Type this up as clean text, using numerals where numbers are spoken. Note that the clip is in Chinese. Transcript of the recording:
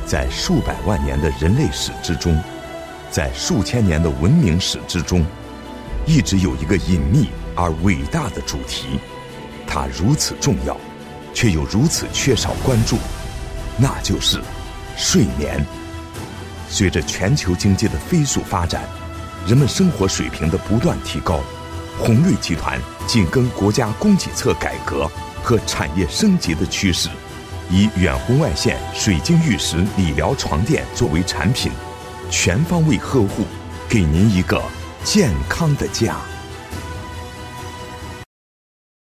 在数百万年的人类史之中，在数千年的文明史之中，一直有一个隐秘而伟大的主题，它如此重要，却又如此缺少关注，那就是睡眠。随着全球经济的飞速发展，人们生活水平的不断提高，宏瑞集团紧跟国家供给侧改革和产业升级的趋势，以远红外线水晶玉石理疗床垫作为产品，全方位呵护，给您一个健康的家。